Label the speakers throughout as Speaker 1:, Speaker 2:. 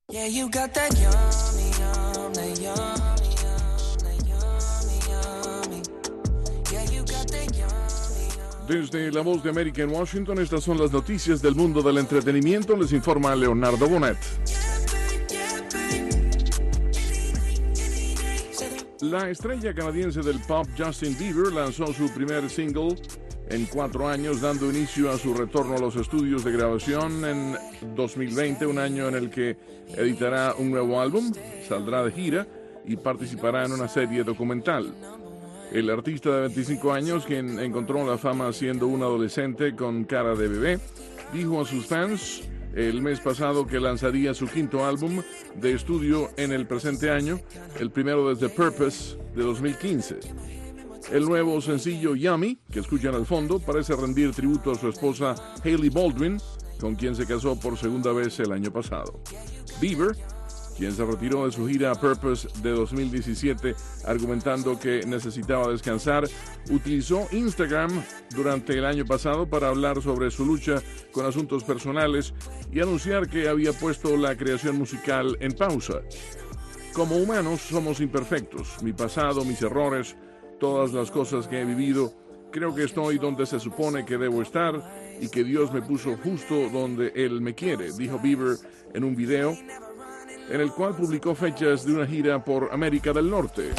Speaker 1: Yeah, you got that yummy, yum, that yummy, yum, that yummy, yummy. Yeah, you got that yummy, yum.
Speaker 2: Desde La Voz de América en Washington, estas son las noticias del mundo del entretenimiento. Les informa Leonardo Bonet. La estrella canadiense del pop Justin Bieber lanzó su primer single en 4 años, dando inicio a su retorno a los estudios de grabación en 2020, un año en el que editará un nuevo álbum, saldrá de gira y participará en una serie documental. El artista de 25 años, quien encontró la fama siendo un adolescente con cara de bebé, dijo a sus fans el mes pasado que lanzaría su 5º álbum de estudio en el presente año, el primero desde Purpose de 2015. El nuevo sencillo Yummy, que escuchan al fondo, parece rendir tributo a su esposa Hailey Baldwin, con quien se casó por segunda vez el año pasado. Bieber, quien se retiró de su gira Purpose de 2017 argumentando que necesitaba descansar, utilizó Instagram durante el año pasado para hablar sobre su lucha con asuntos personales y anunciar que había puesto la creación musical en pausa. Como humanos somos imperfectos, mi pasado, mis errores, todas las cosas que he vivido, creo que estoy donde se supone que debo estar y que Dios me puso justo donde Él me quiere, dijo Bieber en un video en el cual publicó fechas de una gira por América del Norte.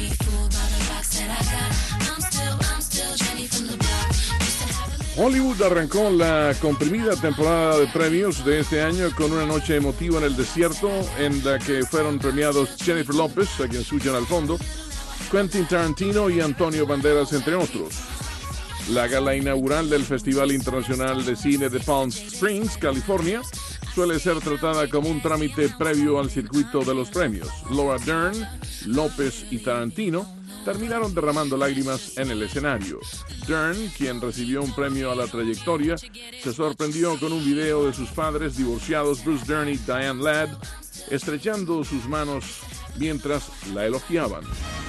Speaker 2: Hollywood arrancó la comprimida temporada de premios de este año con una noche emotiva en el desierto en la que fueron premiados Jennifer López, a quien escuchan al fondo, Quentin Tarantino y Antonio Banderas, entre otros. La gala inaugural del Festival Internacional de Cine de Palm Springs, California, suele ser tratada como un trámite previo al circuito de los premios. Laura Dern, López y Tarantino terminaron derramando lágrimas en el escenario. Dern, quien recibió un premio a la trayectoria, se sorprendió con un video de sus padres divorciados, Bruce Dern y Diane Ladd, estrechando sus manos mientras la elogiaban.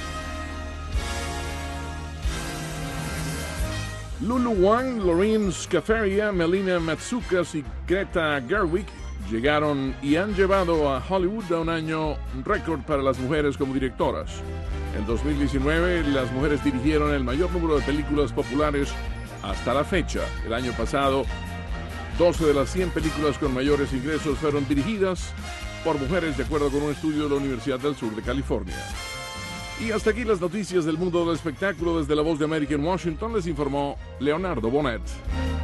Speaker 2: Lulu Wang, Lorene Scafaria, Melina Matsoukas y Greta Gerwig llegaron y han llevado a Hollywood a un año récord para las mujeres como directoras. En 2019, las mujeres dirigieron el mayor número de películas populares hasta la fecha. El año pasado, 12 de las 100 películas con mayores ingresos fueron dirigidas por mujeres, de acuerdo con un estudio de la Universidad del Sur de California. Y hasta aquí las noticias del mundo del espectáculo. Desde La Voz de América en Washington les informó Leonardo Bonet.